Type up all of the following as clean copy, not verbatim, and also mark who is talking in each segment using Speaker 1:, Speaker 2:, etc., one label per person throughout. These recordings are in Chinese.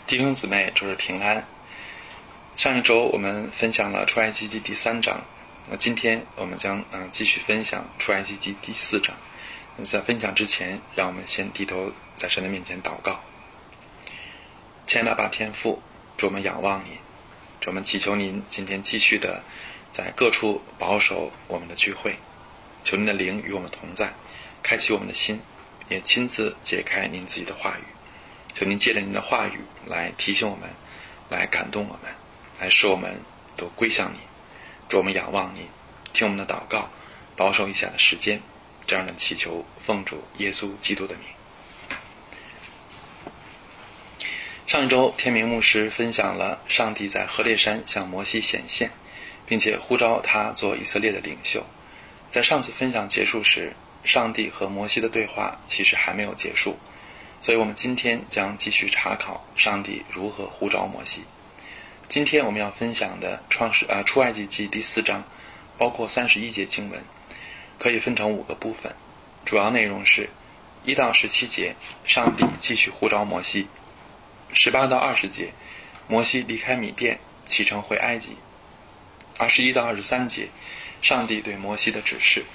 Speaker 1: 弟兄姊妹，主日平安。上一周我们分享了出埃及记第3章，那今天我们将继续分享出埃及记第4章。在分享之前，让我们先低头在神的面前祷告。亲爱的阿爸天父，主，我们仰望您，主，我们祈求您今天继续的在各处保守我们的聚会，求您的灵与我们同在，开启我们的心，也亲自解开您自己的话语。求您借着您的话语来提醒我们，来感动我们，来使我们都归向你。主，我们仰望你，听我们的祷告，保守以下的时间，这样的祈求奉主耶稣基督的名。上一周天明牧师分享了上帝在何烈山向摩西显现，并且呼召他做以色列的领袖。在上次分享结束时，上帝和摩西的对话其实还没有结束，所以我们今天将继续查考上帝如何呼召摩西。今天我们要分享的出埃及记第4章包括31节经文，可以分成5个部分。主要内容是1到17节，上帝继续呼召摩西；18到20节，摩西离开米甸启程回埃及；21到23节，上帝对摩西的指示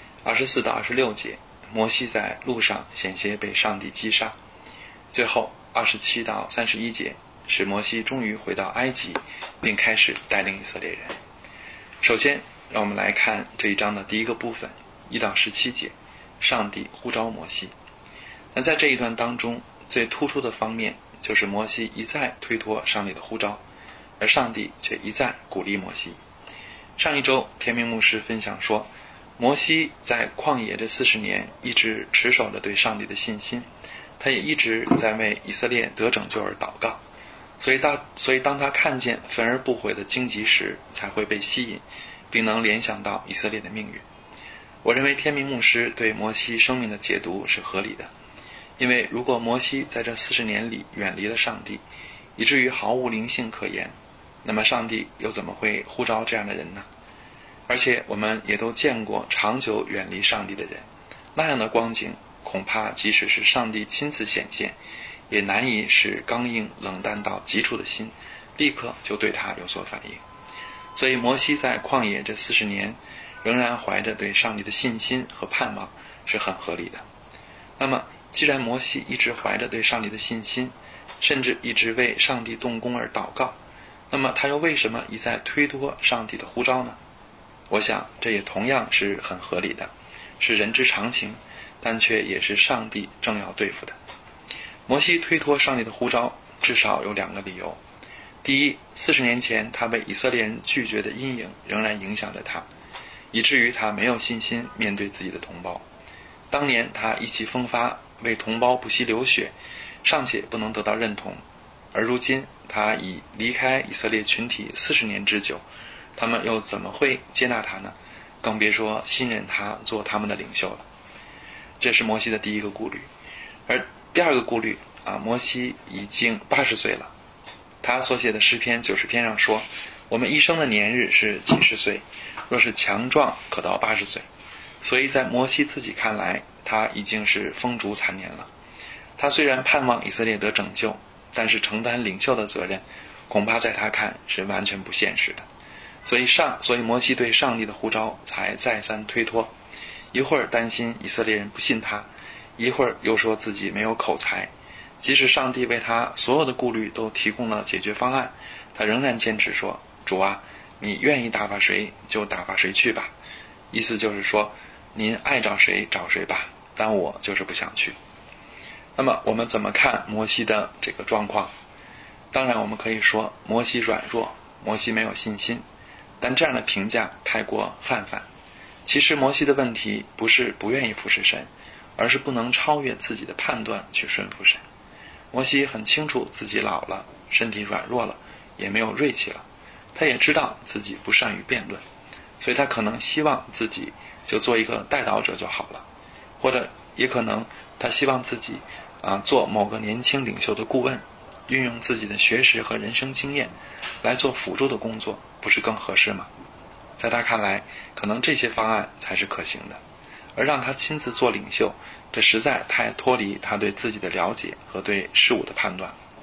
Speaker 1: ；24到26节，摩西在路上险些被上帝击杀；最后27到31节，使摩西终于回到埃及，并开始带领以色列人。首先让我们来看这一章的第一个部分1到17节，上帝呼召摩西。那在这一段当中，最突出的方面就是摩西一再推脱上帝的呼召，而上帝却一再鼓励摩西。上一周天明牧师分享说，摩西在旷野这40年一直持守着对上帝的信心，他也一直在为以色列得拯救而祷告，所以当他看见焚而不毁的荆棘时，才会被吸引，并能联想到以色列的命运。我认为天明牧师对摩西生命的解读是合理的，因为如果摩西在这40年里远离了上帝，以至于毫无灵性可言，那么上帝又怎么会呼召这样的人呢？而且我们也都见过长久远离上帝的人，那样的光景恐怕即使是上帝亲自显现，也难以使刚硬冷淡到极处的心立刻就对他有所反应。所以摩西在旷野这40年仍然怀着对上帝的信心和盼望是很合理的。那么既然摩西一直怀着对上帝的信心，甚至一直为上帝动工而祷告，那么他又为什么一再推脱上帝的呼召呢？我想这也同样是很合理的，是人之常情，但却也是上帝正要对付的。摩西推脱上帝的呼召至少有2个理由。第一，40年前他被以色列人拒绝的阴影仍然影响着他，以至于他没有信心面对自己的同胞。当年他意气风发，为同胞不惜流血，尚且不能得到认同，而如今他已离开以色列群体40年之久，他们又怎么会接纳他呢？更别说信任他做他们的领袖了。这是摩西的第一个顾虑。而第二个顾虑摩西已经80岁了。他所写的诗篇90篇上说，我们一生的年日是几十岁，若是强壮可到80岁。所以在摩西自己看来，他已经是风烛残年了。他虽然盼望以色列得拯救，但是承担领袖的责任恐怕在他看是完全不现实的。所以摩西对上帝的呼召才再三推脱，一会儿担心以色列人不信他，一会儿又说自己没有口才。即使上帝为他所有的顾虑都提供了解决方案，他仍然坚持说，主啊，你愿意打发谁就打发谁去吧。意思就是说，您爱找谁找谁吧，但我就是不想去。那么我们怎么看摩西的这个状况？当然我们可以说摩西软弱，摩西没有信心，但这样的评价太过泛泛。其实摩西的问题不是不愿意服侍神，而是不能超越自己的判断去顺服神。摩西很清楚自己老了，身体软弱了，也没有锐气了，他也知道自己不善于辩论，所以他可能希望自己就做一个带导者就好了，或者也可能他希望自己做某个年轻领袖的顾问，运用自己的学识和人生经验来做辅助的工作，不是更合适吗？在他看来，可能这些方案才是可行的，而让他亲自做领袖，这实在太脱离他对自己的了解和对事物的判断。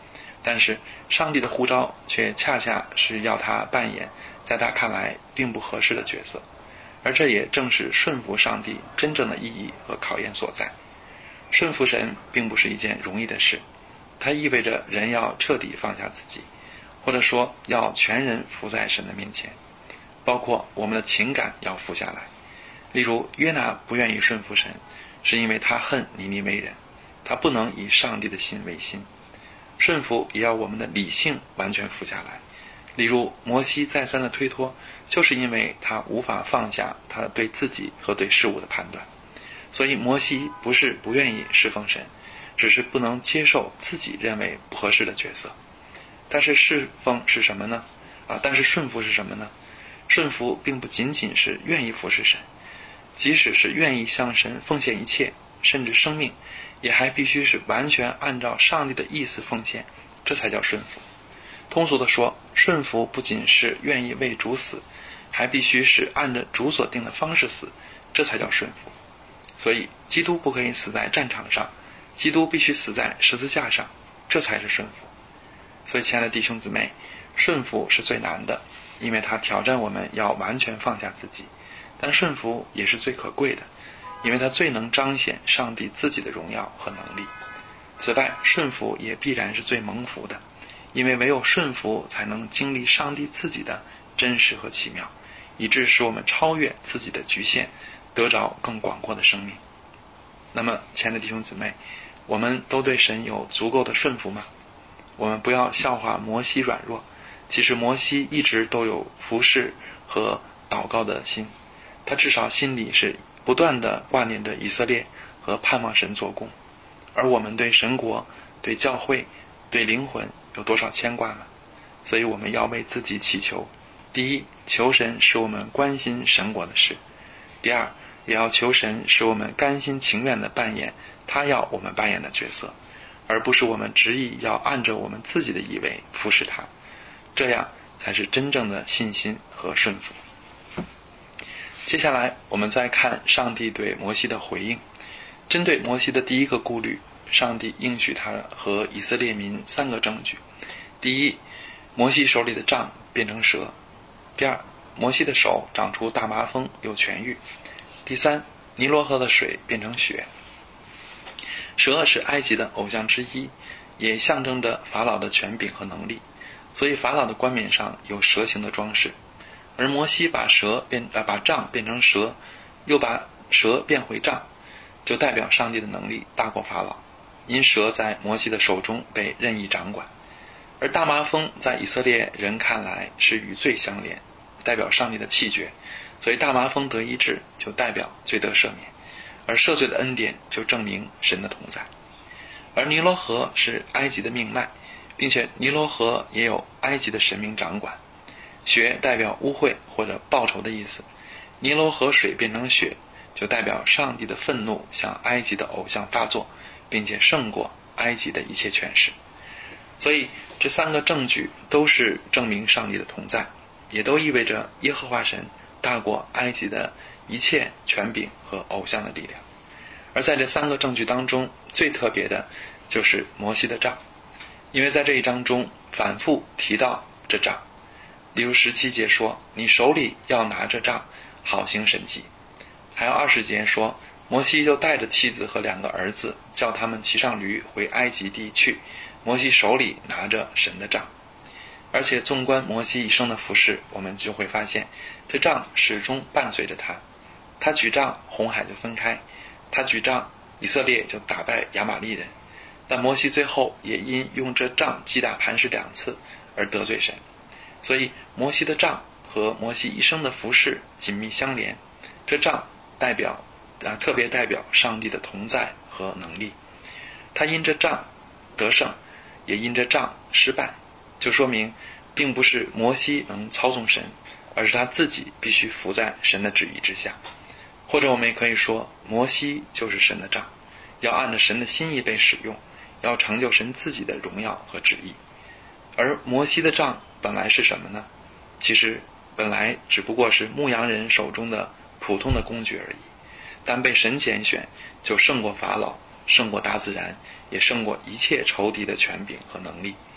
Speaker 1: 但是上帝的呼召却恰恰是要他扮演在他看来并不合适的角色，而这也正是顺服上帝真正的意义和考验所在。顺服神并不是一件容易的事，它意味着人要彻底放下自己，或者说要全人服在神的面前，包括我们的情感要服下来。例如约拿不愿意顺服神，是因为他恨尼尼微人，他不能以上帝的心为心。顺服也要我们的理性完全服下来。例如摩西再三的推脱，就是因为他无法放下他对自己和对事物的判断。所以摩西不是不愿意侍奉神，只是不能接受自己认为不合适的角色。但是侍奉是什么呢？但是顺服是什么呢？顺服并不仅仅是愿意服侍神，即使是愿意向神奉献一切，甚至生命，也还必须是完全按照上帝的意思奉献，这才叫顺服。通俗的说，顺服不仅是愿意为主死，还必须是按着主所定的方式死，这才叫顺服。所以基督不可以死在战场上，基督必须死在十字架上，这才是顺服。所以亲爱的弟兄姊妹，顺服是最难的，因为它挑战我们要完全放下自己，但顺服也是最可贵的，因为它最能彰显上帝自己的荣耀和能力。此外，顺服也必然是最蒙福的，因为唯有顺服才能经历上帝自己的真实和奇妙，以致使我们超越自己的局限，得着更广阔的生命。那么亲爱的弟兄姊妹，我们都对神有足够的顺服吗？我们不要笑话摩西软弱，其实摩西一直都有服侍和祷告的心，他至少心里是不断地挂念着以色列和盼望神做工。而我们对神国、对教会、对灵魂有多少牵挂呢？所以我们要为自己祈求。第一，求神使我们关心神国的事；第二，也要求神使我们甘心情愿地扮演他要我们扮演的角色，而不是我们执意要按着我们自己的以为服侍他，这样才是真正的信心和顺服。接下来我们再看上帝对摩西的回应。针对摩西的第一个顾虑，上帝应许他和以色列民三个证据。第一，摩西手里的杖变成蛇；第二，摩西的手长出大麻风又痊愈；第三，尼罗河的水变成血。蛇是埃及的偶像之一，也象征着法老的权柄和能力，所以法老的冠冕上有蛇形的装饰。而摩西把杖变成蛇，又把蛇变回杖，就代表上帝的能力大过法老，因蛇在摩西的手中被任意掌管。而大麻风在以色列人看来是与罪相连，代表上帝的弃绝，所以大麻风得医治就代表罪得赦免，而赦罪的恩典就证明神的同在。而尼罗河是埃及的命脉，并且尼罗河也有埃及的神明掌管。血代表污秽或者报仇的意思，尼罗河水变成血，就代表上帝的愤怒向埃及的偶像发作，并且胜过埃及的一切权势。所以这三个证据都是证明上帝的同在，也都意味着耶和华神大过埃及的一切权柄和偶像的力量。而在这三个证据当中，最特别的就是摩西的杖，因为在这一章中反复提到这杖。例如17节说，你手里要拿着杖，好行神迹。还有20节说，摩西就带着妻子和2个儿子，叫他们骑上驴回埃及地去，摩西手里拿着神的杖。而且纵观摩西一生的服事，我们就会发现这杖始终伴随着他。他举杖，红海就分开；他举杖，以色列就打败亚玛力人。但摩西最后也因用这杖击打磐石2次而得罪神。所以摩西的杖和摩西一生的服事紧密相连，这杖特别代表上帝的同在和能力。他因这杖得胜，也因这杖失败，就说明并不是摩西能操纵神，而是他自己必须服在神的旨意之下。或者我们也可以说，摩西就是神的杖，要按着神的心意被使用，要成就神自己的荣耀和旨意。而摩西的杖本来是什么呢？其实本来只不过是牧羊人手中的普通的工具而已，但被神拣选，就胜过法老，胜过大自然，也胜过一切仇敌的权柄和能力。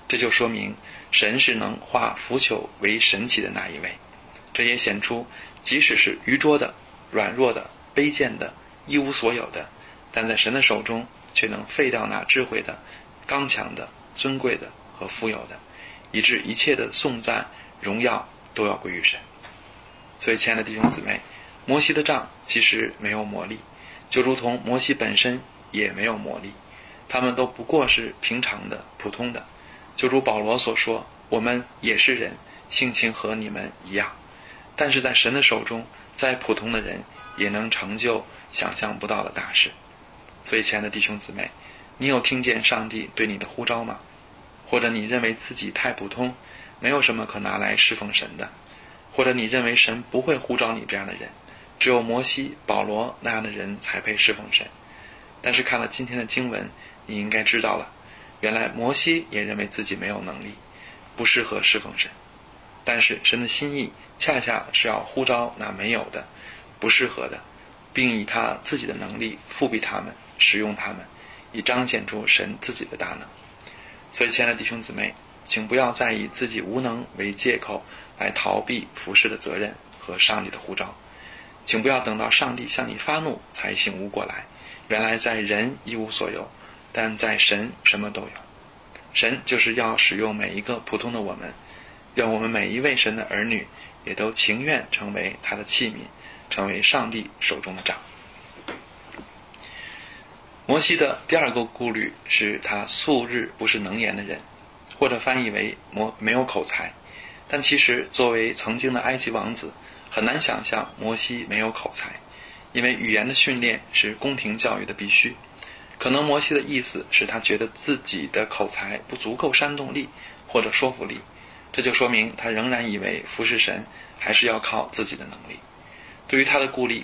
Speaker 1: 这就说明神是能化腐朽为神奇的那一位。这也显出即使是愚拙的、软弱的、卑贱的、一无所有的，但在神的手中却能废掉那智慧的、刚强的、尊贵的和富有的，以致一切的颂赞荣耀都要归于神。所以亲爱的弟兄姊妹，摩西的杖其实没有魔力，就如同摩西本身也没有魔力，他们都不过是平常的、普通的。就如保罗所说，我们也是人，性情和你们一样，但是在神的手中，再普通的人也能成就想象不到的大事。所以亲爱的弟兄姊妹，你有听见上帝对你的呼召吗？或者你认为自己太普通，没有什么可拿来侍奉神的，或者你认为神不会呼召你这样的人，只有摩西、保罗那样的人才配侍奉神。但是看了今天的经文，你应该知道了，原来摩西也认为自己没有能力，不适合侍奉神。但是神的心意恰恰是要呼召那没有的、不适合的，并以他自己的能力复庇他们，使用他们，以彰显出神自己的大能。所以亲爱的弟兄姊妹，请不要再以自己无能为借口来逃避服事的责任和上帝的呼召。请不要等到上帝向你发怒才醒悟过来，原来在人一无所有，但在神什么都有。神就是要使用每一个普通的我们，让我们每一位神的儿女也都情愿成为他的器皿，成为上帝手中的杖。摩西的第二个顾虑是他素日不是能言的人，或者翻译为没有口才。但其实作为曾经的埃及王子，很难想象摩西没有口才，因为语言的训练是宫廷教育的必须。可能摩西的意思是他觉得自己的口才不足够煽动力或者说服力，这就说明他仍然以为服侍神还是要靠自己的能力。对于他的顾虑，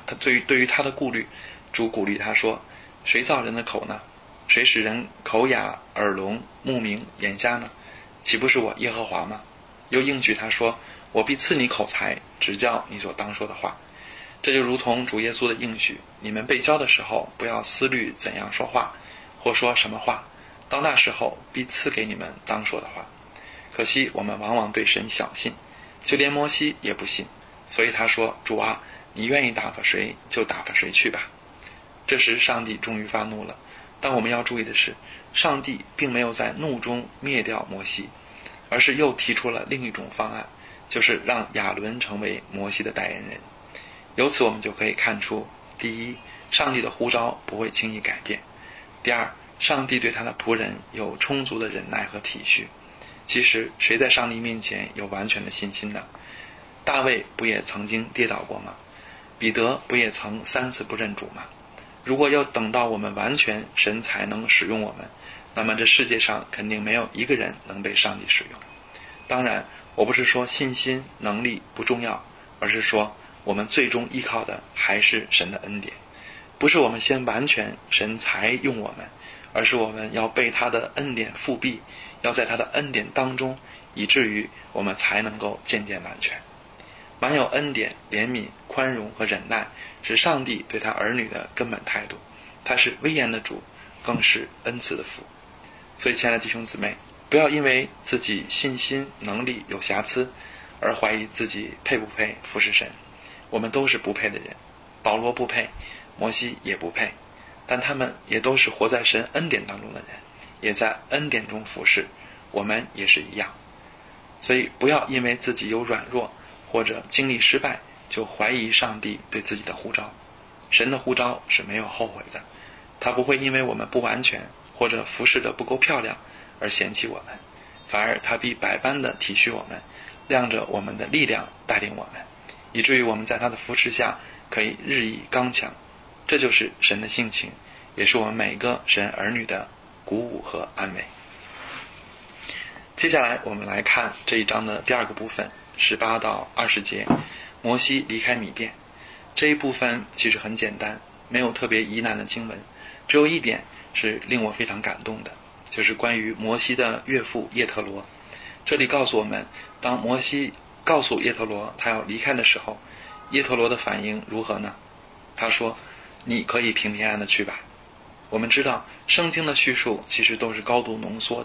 Speaker 1: 主鼓励他说，谁造人的口呢？谁使人口哑、耳聋、目明、眼瞎呢？岂不是我耶和华吗？又应许他说，我必赐你口才，指教你所当说的话。这就如同主耶稣的应许，你们被教的时候，不要思虑怎样说话，或说什么话，到那时候必赐给你们当说的话。可惜我们往往对神小信，就连摩西也不信，所以他说，主啊，你愿意打发谁就打发谁去吧。这时上帝终于发怒了，但我们要注意的是，上帝并没有在怒中灭掉摩西，而是又提出了另一种方案，就是让亚伦成为摩西的代言人。由此我们就可以看出，第一，上帝的呼召不会轻易改变；第二，上帝对他的仆人有充足的忍耐和体恤。其实谁在上帝面前有完全的信心呢？大卫不也曾经跌倒过吗？彼得不也曾3次不认主吗？如果要等到我们完全，神才能使用我们，那么这世界上肯定没有一个人能被上帝使用。当然，我不是说信心能力不重要，而是说我们最终依靠的还是神的恩典。不是我们先完全，神才用我们，而是我们要被他的恩典复庇，要在他的恩典当中，以至于我们才能够渐渐完全。满有恩典、怜悯、宽容和忍耐，是上帝对他儿女的根本态度。他是威严的主，更是恩慈的父。所以亲爱的弟兄姊妹，不要因为自己信心能力有瑕疵而怀疑自己配不配服侍神。我们都是不配的人，保罗不配，摩西也不配，但他们也都是活在神恩典当中的人，也在恩典中服侍，我们也是一样。所以不要因为自己有软弱或者经历失败，就怀疑上帝对自己的呼召。神的呼召是没有后悔的，他不会因为我们不完全或者服侍的不够漂亮而嫌弃我们，反而他必百般的体恤我们，亮着我们的力量带领我们，以至于我们在他的扶持下可以日益刚强。这就是神的性情，也是我们每个神儿女的鼓舞和安慰。接下来我们来看这一章的第二个部分，18到20节，摩西离开米甸。这一部分其实很简单，没有特别疑难的经文，只有一点是令我非常感动的，就是关于摩西的岳父叶特罗。这里告诉我们，当摩西告诉叶特罗他要离开的时候，叶特罗的反应如何呢？他说，你可以平平安安的去吧。我们知道圣经的叙述其实都是高度浓缩的，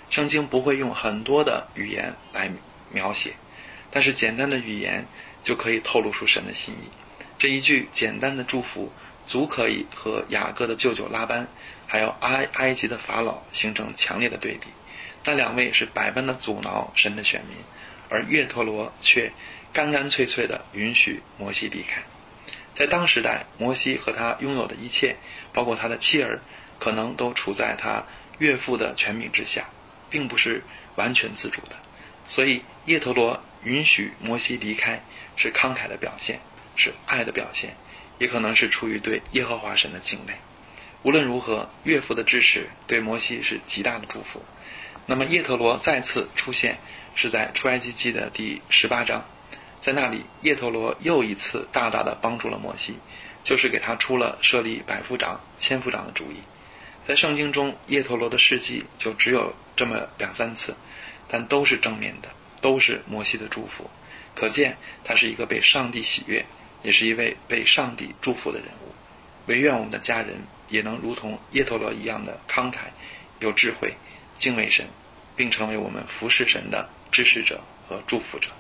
Speaker 1: 圣经不会用很多的语言来描写，但是简单的语言就可以透露出神的心意。这一句简单的祝福足可以和雅各的舅舅拉班还有埃及的法老形成强烈的对比。那两位是百般的阻挠神的选民，而约陀罗却干干脆脆的允许摩西离开。在当时代，摩西和他拥有的一切，包括他的妻儿，可能都处在他岳父的权柄之下，并不是完全自主的。所以叶陀罗允许摩西离开，是慷慨的表现，是爱的表现，也可能是出于对耶和华神的敬畏。无论如何，岳父的支持对摩西是极大的祝福。那么叶陀罗再次出现是在出埃及记的第18章，在那里叶陀罗又一次大大的帮助了摩西，就是给他出了设立百夫长、千夫长的主意。在圣经中，叶陀罗的事迹就只有这么2-3次，但都是正面的，都是摩西的祝福。可见他是一个被上帝喜悦，也是一位被上帝祝福的人物。唯愿我们的家人也能如同叶陀罗一样的慷慨、有智慧、敬畏神，并成为我们服侍神的支持者和祝福者。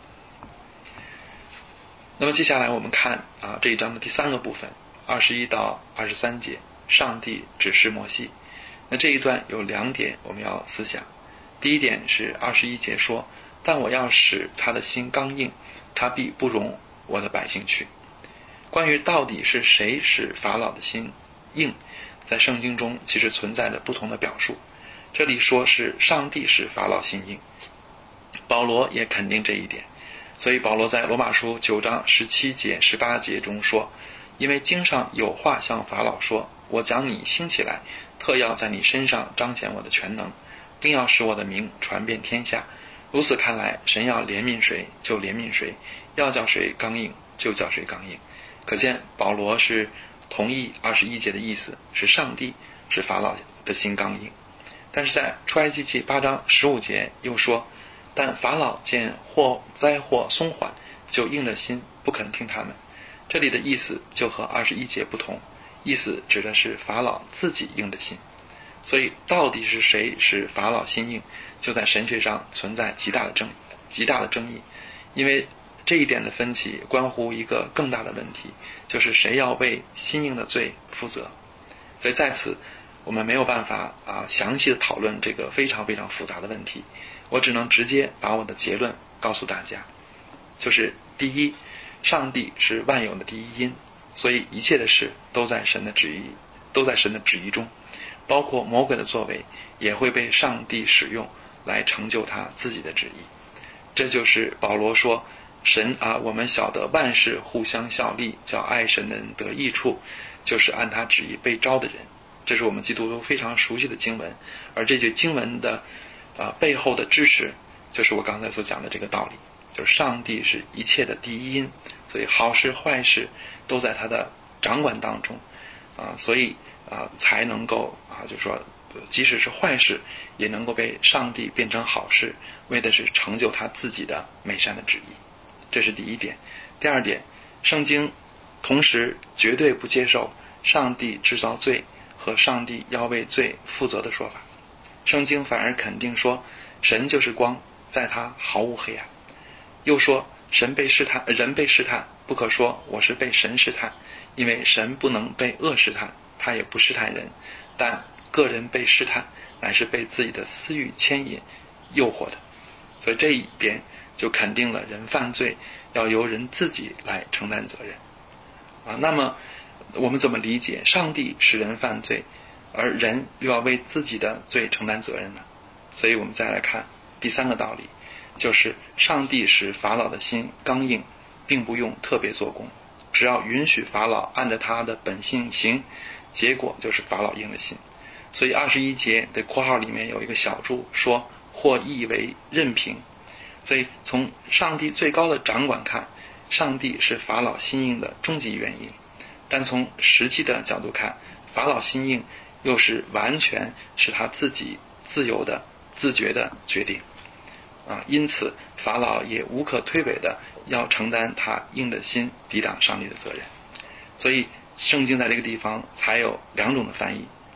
Speaker 1: 那么接下来我们看这一章的第3个部分，21到23节，上帝指示摩西。那这一段有2点我们要思想。第一点是21节说，但我要使他的心刚硬，他必不容我的百姓去。关于到底是谁使法老的心硬，在圣经中其实存在着不同的表述。这里说是上帝使法老心硬，保罗也肯定这一点。所以保罗在罗马书9章17节18节中说，因为经上有话向法老说，我将你兴起来，特要在你身上彰显我的全能，并要使我的名传遍天下。如此看来，神要怜悯谁就怜悯谁，要叫谁刚硬就叫谁刚硬。可见保罗是同意21节的意思，是上帝使法老的心刚硬。但是在出埃及记8章15节又说，但法老见灾祸松缓，就硬了心，不肯听他们。这里的意思就和21节不同，意思指的是法老自己硬的心。所以到底是谁使法老心硬，就在神学上存在极大的争议。因为这一点的分歧关乎一个更大的问题，就是谁要为心硬的罪负责。所以在此我们没有办法详细的讨论这个非常非常复杂的问题，我只能直接把我的结论告诉大家。就是第一，上帝是万有的第一因，所以一切的事都在神的旨意中，包括魔鬼的作为也会被上帝使用来成就他自己的旨意。这就是保罗说，神我们晓得万事互相效力，叫爱神的人得益处，就是按他旨意被召的人。这是我们基督徒非常熟悉的经文，而这句经文的背后的支持，就是我刚才所讲的这个道理，就是上帝是一切的第一因，所以好事坏事都在他的掌管当中所以才能够就是说即使是坏事也能够被上帝变成好事，为的是成就他自己的美善的旨意。这是第一点。第二点，圣经同时绝对不接受上帝制造罪和上帝要为罪负责的说法。圣经反而肯定说，神就是光，在他毫无黑暗。又说人被试探，不可说我是被神试探，因为神不能被恶试探，他也不试探人，但个人被试探乃是被自己的私欲牵引诱惑的。所以这一点就肯定了人犯罪要由人自己来承担责任那么我们怎么理解上帝使人犯罪，而人又要为自己的罪承担责任呢？所以我们再来看第3个道理，就是上帝使法老的心刚硬，并不用特别做工，只要允许法老按着他的本性行，结果就是法老硬了心。所以21节的括号里面有一个小注说，或译为任凭。所以从上帝最高的掌管看，上帝是法老心硬的终极原因，但从实际的角度看，法老心硬又是完全是他自己自由的自觉的决定因此法老也无可推诿的要承担他硬的心抵挡上帝的责任。所以圣经在这个地方才有2种的翻译，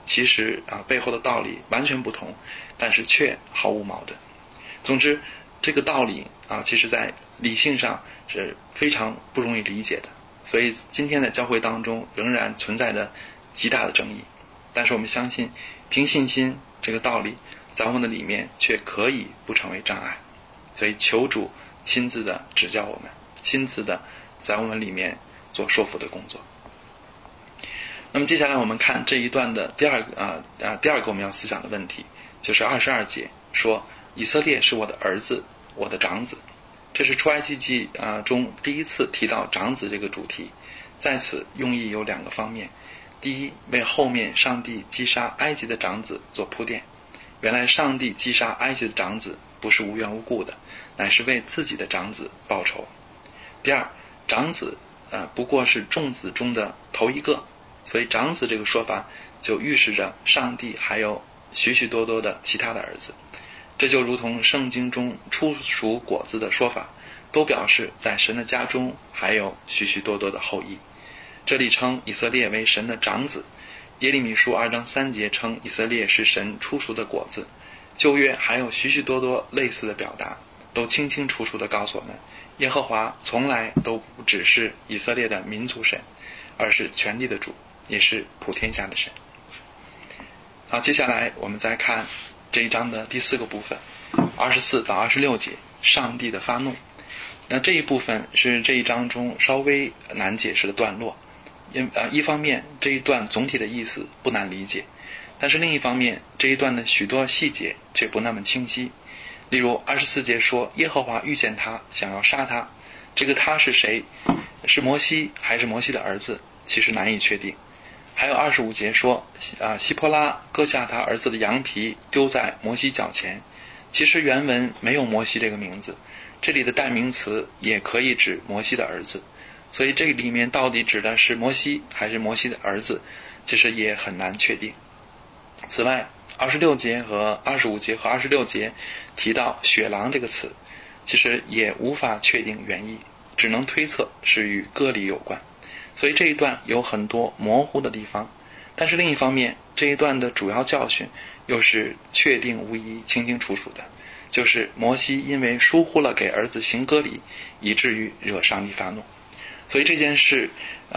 Speaker 1: 其实背后的道理完全不同，但是却毫无矛盾。总之，这个道理其实在理性上是非常不容易理解的，所以今天的教会当中仍然存在着极大的争议。但是我们相信，凭信心这个道理在我们的里面却可以不成为障碍。所以求主亲自的指教我们，亲自的在我们里面做说服的工作。那么接下来我们看这一段的第二个我们要思想的问题，就是22节说以色列是我的儿子，我的长子。这是出埃及记中第一次提到长子这个主题，在此用意有2个方面。第一，为后面上帝击杀埃及的长子做铺垫。原来上帝击杀埃及的长子不是无缘无故的，乃是为自己的长子报仇。第二，长子不过是众子中的头一个，所以长子这个说法就预示着上帝还有许许多多的其他的儿子。这就如同圣经中初熟果子的说法，都表示在神的家中还有许许多多的后裔。这里称以色列为神的长子，耶利米书2章3节称以色列是神初熟的果子。旧约还有许许多多类似的表达，都清清楚楚地告诉我们，耶和华从来都不只是以色列的民族神，而是全地的主，也是普天下的神。好，接下来我们再看这一章的第4个部分，24到26节，上帝的发怒。那这一部分是这一章中稍微难解释的段落。一方面这一段总体的意思不难理解，但是另一方面这一段的许多细节却不那么清晰。例如24节说耶和华遇见他，想要杀他，这个他是谁？是摩西还是摩西的儿子？其实难以确定。还有25节说希波拉割下他儿子的羊皮丢在摩西脚前，其实原文没有摩西这个名字，这里的代名词也可以指摩西的儿子，所以这里面到底指的是摩西还是摩西的儿子，其实也很难确定。此外26节和25节和26节提到血狼这个词，其实也无法确定原意，只能推测是与割礼有关。所以这一段有很多模糊的地方，但是另一方面这一段的主要教训又是确定无疑清清楚楚的，就是摩西因为疏忽了给儿子行割礼，以至于惹上帝发怒。所以这件事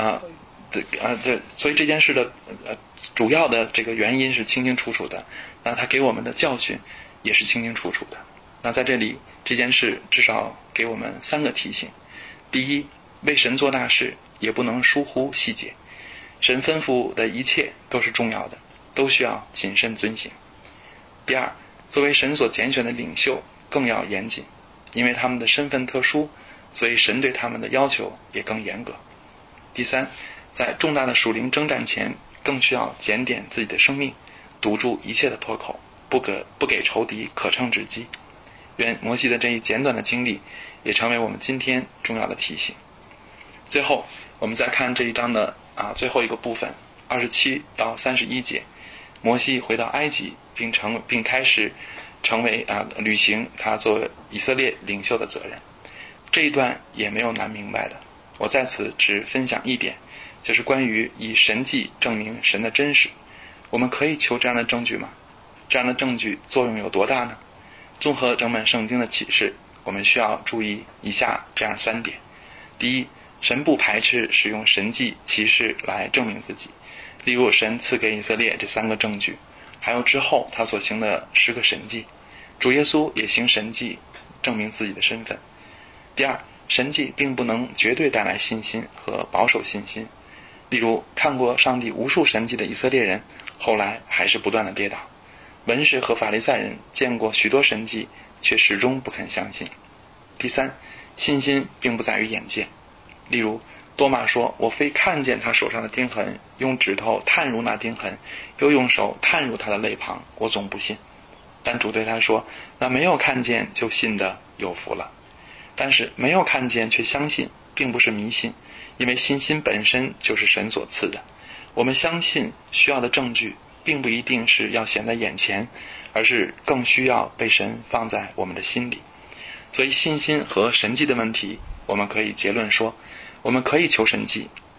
Speaker 1: 的主要的这个原因是清清楚楚的，那他给我们的教训也是清清楚楚的。那在这里这件事至少给我们3个提醒。第一，为神做大事也不能疏忽细节，神吩咐的一切都是重要的，都需要谨慎遵行。第二，作为神所拣选的领袖更要严谨，因为他们的身份特殊，所以神对他们的要求也更严格。第三，在重大的属灵征战前更需要检点自己的生命，堵住一切的破口，不给仇敌可乘之机。愿摩西的这一简短的经历也成为我们今天重要的提醒。最后我们再看这一章的最后一个部分27到31节，摩西回到埃及并开始成为履行他作为以色列领袖的责任。这一段也没有难明白的，我在此只分享一点，就是关于以神迹证明神的真实。我们可以求这样的证据吗？这样的证据作用有多大呢？综合整本圣经的启示，我们需要注意以下这样3点。第一，神不排斥使用神迹奇事来证明自己，例如神赐给以色列这3个证据，还有之后他所行的10个神迹，主耶稣也行神迹证明自己的身份。第二，神迹并不能绝对带来信心和保守信心，例如看过上帝无数神迹的以色列人后来还是不断的跌倒，文士和法利赛人见过许多神迹却始终不肯相信。第三，信心并不在于眼见，例如多马说，我非看见他手上的钉痕，用指头探入那钉痕，又用手探入他的肋旁，我总不信。但主对他说，那没有看见就信的有福了。但是没有看见却相信并不是迷信，因为信心本身就是神所赐的。我们相信需要的证据并不一定是要显在眼前，而是更需要被神放在我们的心里。所以信心和神迹的问题，我们可以结论说，我们可以求神迹，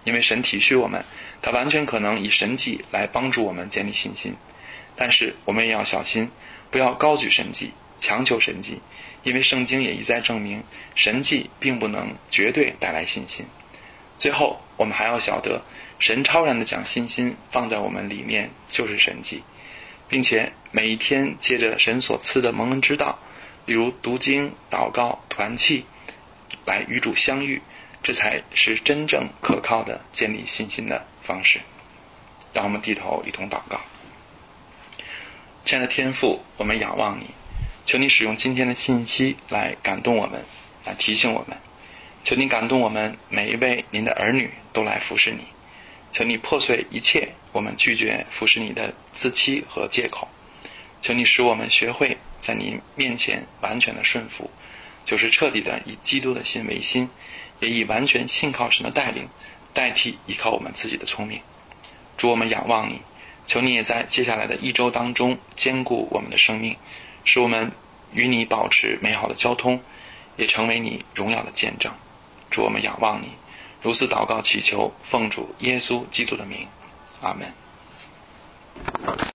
Speaker 1: 因为神体恤我们，他完全可能以神迹来帮助我们建立信心。但是我们也要小心，不要高举神迹，强求神迹，因为圣经也一再证明，神迹并不能绝对带来信心。最后我们还要晓得，神超然地将信心放在我们里面就是神迹，并且每一天借着神所赐的蒙恩之道，例如读经、祷告、团契，来与主相遇，这才是真正可靠的建立信心的方式。让我们低头一同祷告。亲爱的天父，我们仰望你，求你使用今天的信息来感动我们，来提醒我们。求你感动我们每一位您的儿女都来服侍你。求你破碎一切我们拒绝服侍你的自欺和借口。求你使我们学会在你面前完全的顺服，就是彻底的以基督的心为心，也以完全信靠神的带领代替依靠我们自己的聪明。主，我们仰望你，求你也在接下来的一周当中坚固我们的生命，使我们与你保持美好的交通，也成为你荣耀的见证。主，我们仰望你，如此祷告祈求，奉主耶稣基督的名，阿们。